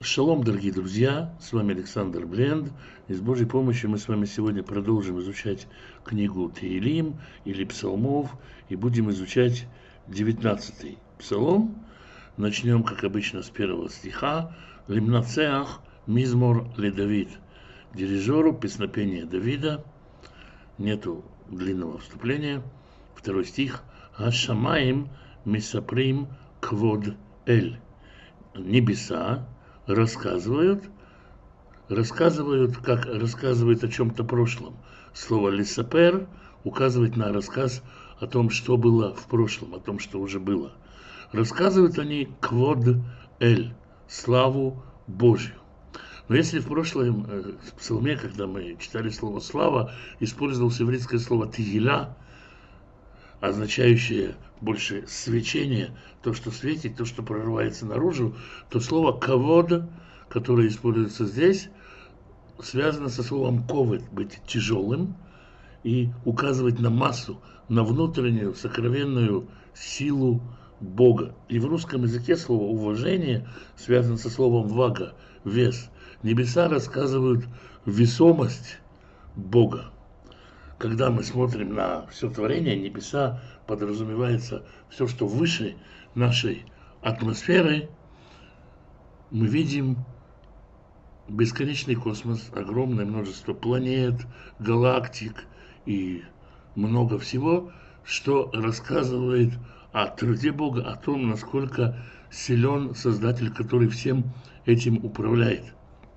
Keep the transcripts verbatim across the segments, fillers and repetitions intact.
Шалом, дорогие друзья, с вами Александр Бленд, и с Божьей помощью мы с вами сегодня продолжим изучать книгу Теилим или Псалмов, и будем изучать девятнадцатый Псалом. Начнем, как обычно, с первого стиха. Лимнацеах мизмор ле Давид. Дирижеру песнопения Давида. Нету длинного вступления. Второй стих. Ашамаим мисаприм квод эль. Небеса рассказывают, рассказывают, как рассказывают о чем-то прошлом. Слово «лисапер» указывает на рассказ о том, что было в прошлом, о том, что уже было. Рассказывают они «квод эль» – славу Божью. Но если в прошлом э, псалме, когда мы читали слово «слава», использовалось еврейское слово «тигиля», означающее больше свечение, то, что светит, то, что прорывается наружу, то слово «кавод», которое используется здесь, связано со словом «ковед», быть тяжелым, и указывать на массу, на внутреннюю, сокровенную силу Бога. И в русском языке слово «уважение» связано со словом «вага», вес. Небеса рассказывают весомость Бога. Когда мы смотрим на все творение, небеса подразумевается все, что выше нашей атмосферы, мы видим бесконечный космос, огромное множество планет, галактик и много всего, что рассказывает о труде Бога, о том, насколько силен Создатель, который всем этим управляет.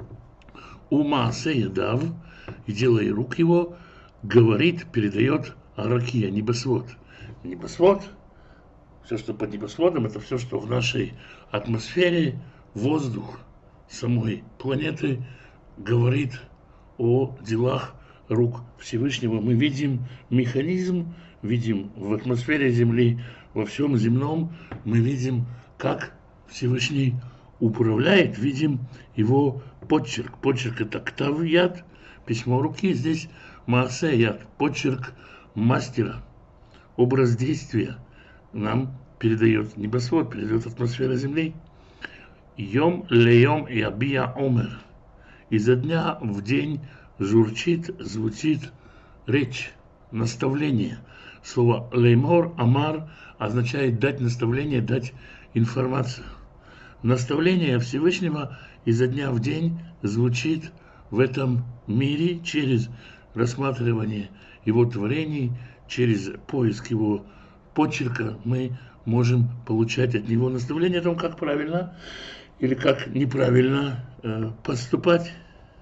Ума сеядав, и делая рук его, говорит, передает аракия, небосвод. Небосвод, все, что под небосводом, это все, что в нашей атмосфере, воздух самой планеты говорит о делах рук Всевышнего. Мы видим механизм, видим в атмосфере Земли, во всем земном, мы видим, как Всевышний управляет, видим его почерк. Почерк – это ктав-яд, письмо руки. Здесь маасе яд, почерк мастера, образ действия нам передает небосвод, передает атмосфера Земли. Йом лейом ябия омер. Изо дня в день журчит, звучит речь, наставление. Слово леймор, амар означает дать наставление, дать информацию. Наставление Всевышнего изо дня в день звучит в этом мире через рассматривание его творений, через поиск его почерка мы можем получать от него наставление о том, как правильно или как неправильно э, поступать.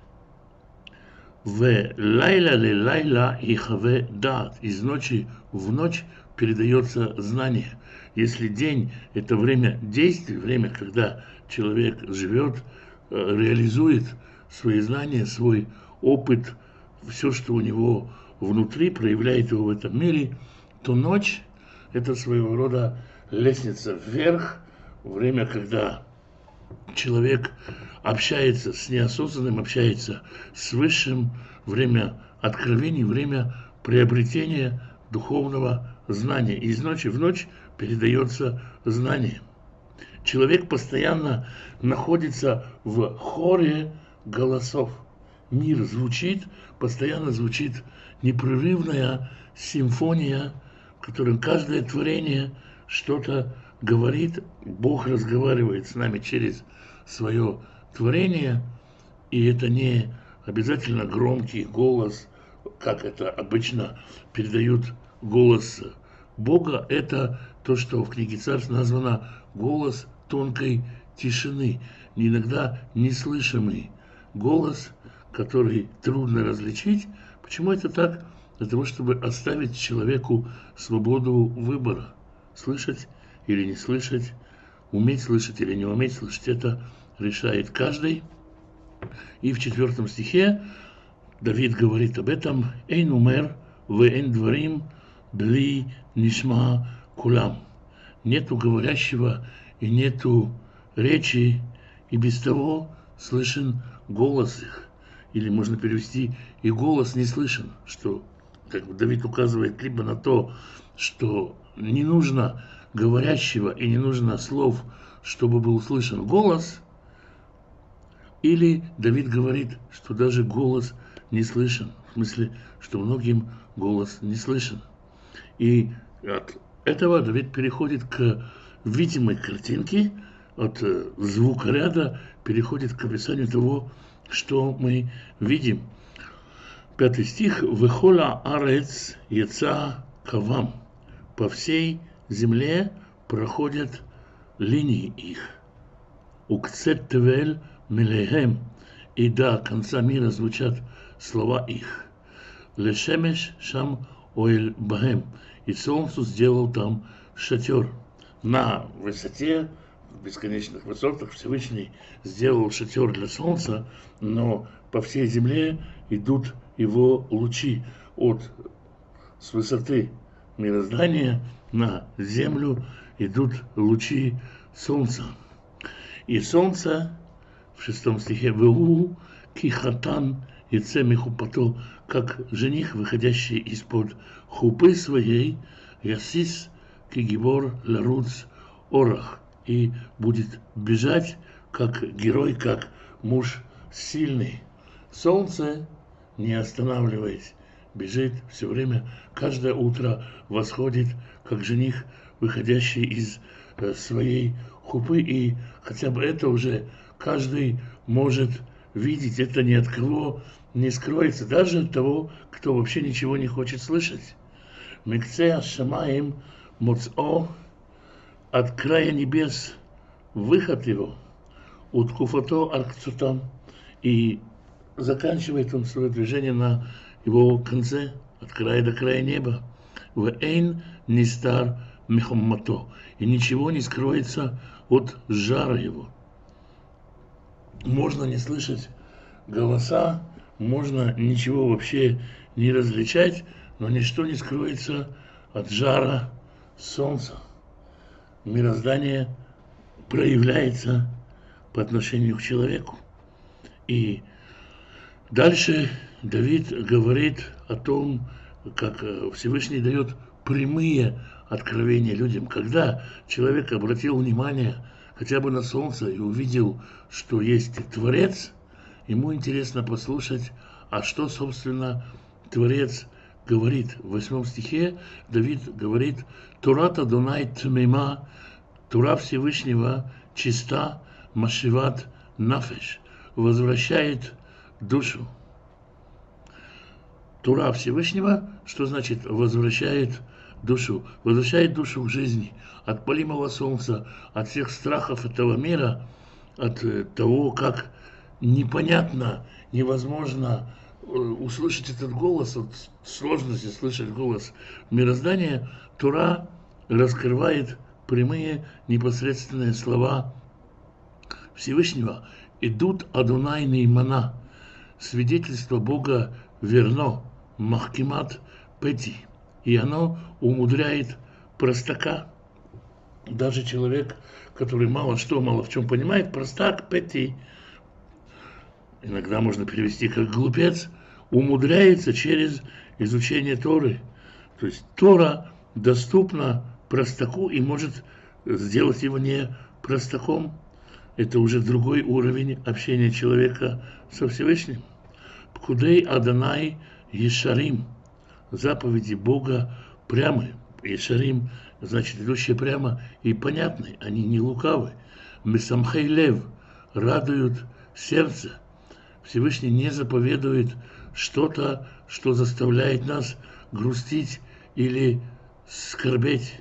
В лайла ле лайла и хаве дат. Из ночи в ночь передается знание. Если день – это время действий, время, когда человек живет, э, реализует свои знания, свой опыт, все, что у него внутри, проявляет его в этом мире, то ночь – это своего рода лестница вверх, время, когда человек общается с неосознанным, общается с высшим, время откровений, время приобретения духовного знания. И из ночи в ночь передается знание. Человек постоянно находится в хоре голосов. Мир звучит, постоянно звучит непрерывная симфония, в которой каждое творение что-то говорит. Бог разговаривает с нами через свое творение, и это не обязательно громкий голос, как это обычно передают голос Бога. Это то, что в книге Царств названо голос тонкой тишины, иногда неслышимый голос, который трудно различить. Почему это так? Для того, чтобы оставить человеку свободу выбора. Слышать или не слышать, уметь слышать или не уметь слышать, это решает каждый. И в четвертом стихе Давид говорит об этом. «Эйн умер вэйн дворим бли нишма кулам». Нету говорящего и нету речи, и без того слышен голос их. Или можно перевести «и голос не слышен», что, как Давид указывает, либо на то, что не нужно говорящего и не нужно слов, чтобы был услышан голос, Или Давид говорит, что даже голос не слышен. В смысле, что многим голос не слышен. И от этого Давид переходит к видимой картинке, от звукоряда переходит к описанию того, что мы видим. Пятый стих. «Вехола арец яца кавам». По всей земле проходят линии их. «Укцет тевель милехем». И до конца мира звучат слова их. «Лешемеш шам оэль бахем». И солнцу сделал там шатер. На высоте, в бесконечных высотах Всевышний сделал шатер для солнца, но по всей земле идут его лучи от с высоты мироздания на землю идут лучи солнца. И солнце в шестом стихе «Веу кихатан яце михупато», как жених, выходящий из-под хупы своей, ясис кигибор ларуц орах, и будет бежать как герой, как муж сильный. Солнце, не останавливаясь, бежит все время, каждое утро восходит, как жених, выходящий из э, своей хупы, и хотя бы это уже каждый может видеть, это ни от кого не скроется, даже от того, кто вообще ничего не хочет слышать. Микцея шамаим моцо, от края небес выход его, уткуфато аркцутам, и заканчивает он свое движение на его конце, от края до края неба. Вэйн нистар михоммато, и ничего не скроется от жара его. Можно не слышать голоса, можно ничего вообще не различать, но ничто не скроется от жара солнца. Мироздание проявляется по отношению к человеку. И дальше Давид говорит о том, как Всевышний дает прямые откровения людям. Когда человек обратил внимание хотя бы на солнце и увидел, что есть Творец, ему интересно послушать, а что, собственно, Творец говорит. В восьмом стихе Давид говорит: «Турата Дунай тмима», Тура Всевышнего чиста, машиват нафеш, возвращает душу. Тура Всевышнего, что значит возвращает душу? Возвращает душу к жизни. От палимого солнца, от всех страхов этого мира, от того, как непонятно, невозможно услышать этот голос, от сложности слышать голос мироздания, Тура раскрывает прямые непосредственные слова Всевышнего. Идут Адунай неймана, свидетельство Бога верно, махкимат пети, и оно умудряет простака. Даже человек, который мало что, мало в чем понимает, простак пети, иногда можно перевести как глупец, умудряется через изучение Торы. То есть Тора доступна простаку и может сделать его не простаком. Это уже другой уровень общения человека со Всевышним. Пкудей Адонай Ешарим. Заповеди Бога прямы. Ешарим значит идущие прямо и понятны. Они не лукавы. Месамхей лев. Радуют сердце. Всевышний не заповедует что-то, что заставляет нас грустить или скорбеть.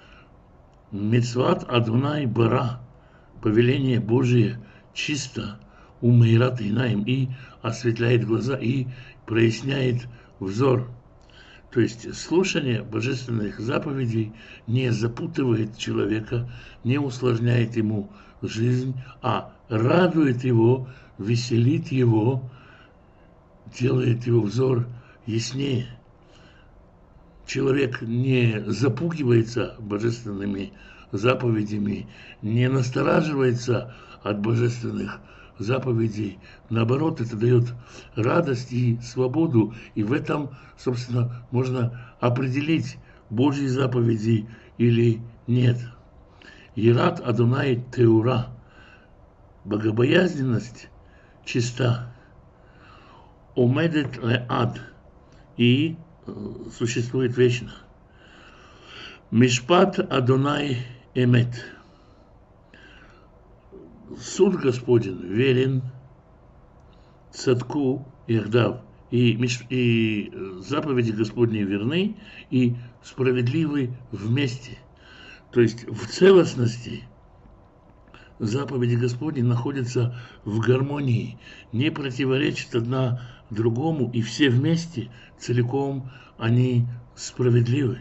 Мицват Адунай Бара, повеление Божие чисто, умейрат инаим, и осветляет глаза, и проясняет взор. То есть слушание божественных заповедей не запутывает человека, не усложняет ему жизнь, а радует его, веселит его, делает его взор яснее. Человек не запугивается божественными заповедями, не настораживается от божественных заповедей. Наоборот, это дает радость и свободу. И в этом, собственно, можно определить, Божьи заповеди или нет. Ират Адунай Теура. Богобоязненность чиста. Омедет леад, и существует вечно. Мишпат Адонай эмет. Суд Господень верен, цадку яхдав, и, и заповеди Господни верны, и справедливы вместе. То есть в целостности заповеди Господни находятся в гармонии, не противоречат одна другому, и все вместе, целиком, они справедливы.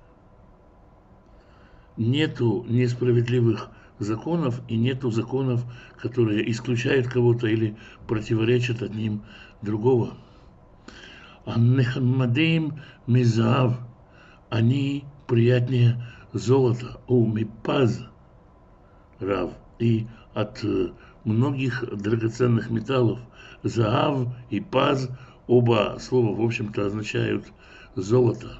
Нету несправедливых законов и нету законов, которые исключают кого-то или противоречат одним другого. Аннехамадим мизав, они приятнее золота, у мипаз рав, и от многих драгоценных металлов. Заав и паз, оба слова, в общем-то, означают золото.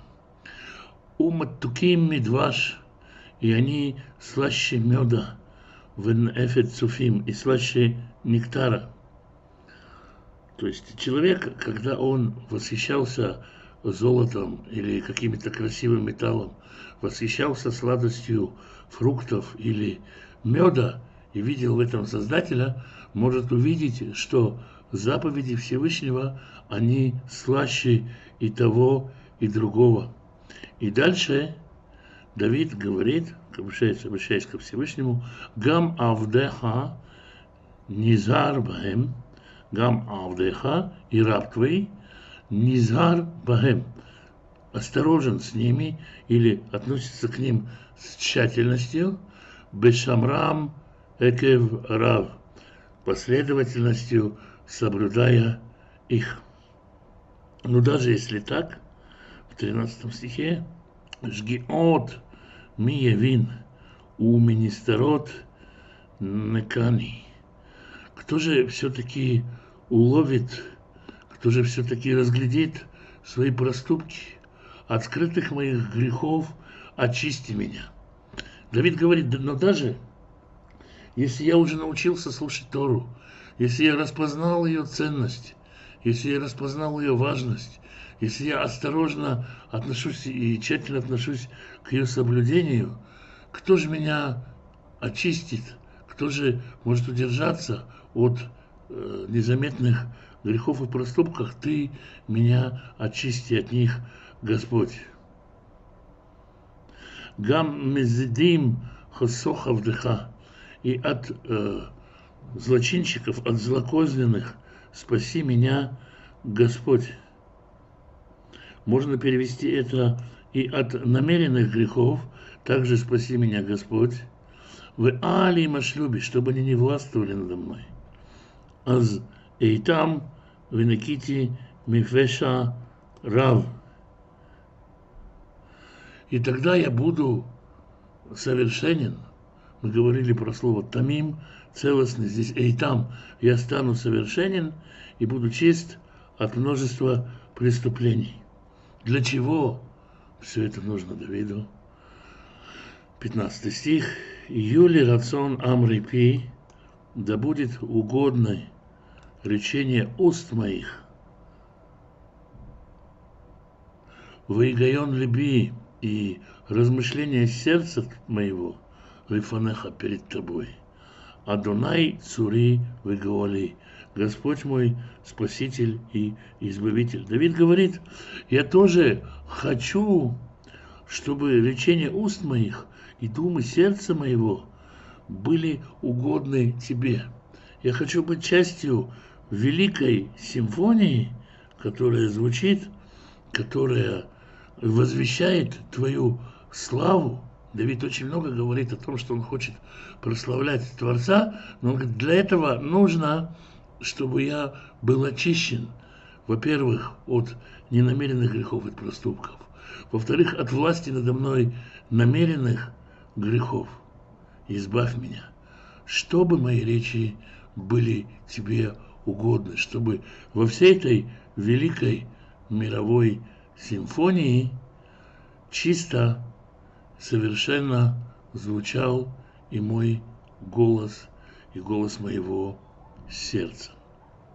Уматтуким мидваш, и они слаще меда, вен эфет суфим, и слаще нектара. То есть человек, когда он восхищался золотом или каким-то красивым металлом, восхищался сладостью фруктов или меда и видел в этом Создателя, может увидеть, что заповеди Всевышнего, они слаще и того, и другого. И дальше Давид говорит, обращаясь, обращаясь ко Всевышнему, «Гам авдеха низар бахем», «Гам авдеха» и раб твой, «низар бахем», осторожен с ними или относится к ним с тщательностью, «бешамрам экев рав», последовательностью соблюдая их. Но даже если так, в тринадцатом стихе, «Жгиот ми явин, у министерот некани». Кто же все-таки уловит, кто же все-таки разглядит свои проступки? От скрытых моих грехов очисти меня. Давид говорит, но даже если я уже научился слушать Тору, если я распознал ее ценность, если я распознал ее важность, если я осторожно отношусь и тщательно отношусь к ее соблюдению, кто же меня очистит? Кто же может удержаться от э, незаметных грехов и проступков? Ты меня очисти от них, Господь. Гам мезидим хосохав деха, и от э, злочинщиков, от злокозненных спаси меня, Господь. Можно перевести это и от намеренных грехов, также спаси меня, Господь. В али машлюби, чтобы они не властвовали надо мной. Аз эйтам венекити мифеша рав. И тогда я буду совершенен. Мы говорили про слово тамим, целостный. Здесь эйтам. Я стану совершенен и буду чист от множества преступлений. Для чего все это нужно Давиду? пятнадцатый стих. Юли рацион амрипи, да будет угодной речение уст моих. Выигайон либи, и размышления сердца моего лифанеха перед тобой. Адонай цури выговали. Господь мой Спаситель и Избавитель. Давид говорит, я тоже хочу, чтобы речения уст моих и думы сердца моего были угодны тебе. Я хочу быть частью великой симфонии, которая звучит, которая возвещает твою славу. Давид очень много говорит о том, что он хочет прославлять Творца, но он говорит, для этого нужно, чтобы я был очищен, во-первых, от ненамеренных грехов и проступков, во-вторых, от власти надо мной намеренных грехов. Избавь меня, чтобы мои речи были тебе угодны, чтобы во всей этой великой мировой симфонии чисто, совершенно звучал и мой голос, и голос моего сердца.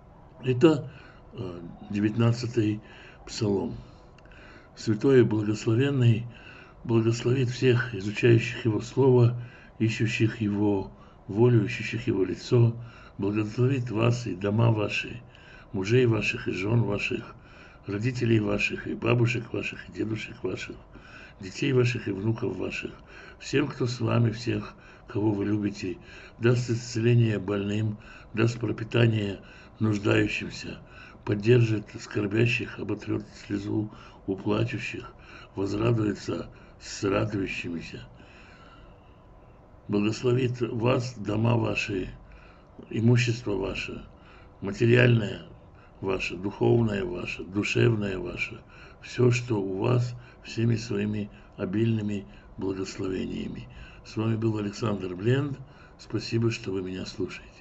Это девятнадцатый псалом. Святой и благословенный благословит всех изучающих Его Слово, ищущих Его волю, ищущих Его лицо, благословит вас и дома ваши, мужей ваших и жен ваших, родителей ваших и бабушек ваших и дедушек ваших, детей ваших и внуков ваших, всем, кто с вами, всех, кого вы любите, даст исцеление больным, даст пропитание нуждающимся, поддержит скорбящих, оботрет слезу у плачущих, возрадуется с радующимися. Благословит вас, дома ваши, имущество ваше, материальное ваше, духовное ваше, душевное ваше, все, что у вас, всеми своими обильными благословениями. С вами был Александр Бленд. Спасибо, что вы меня слушаете.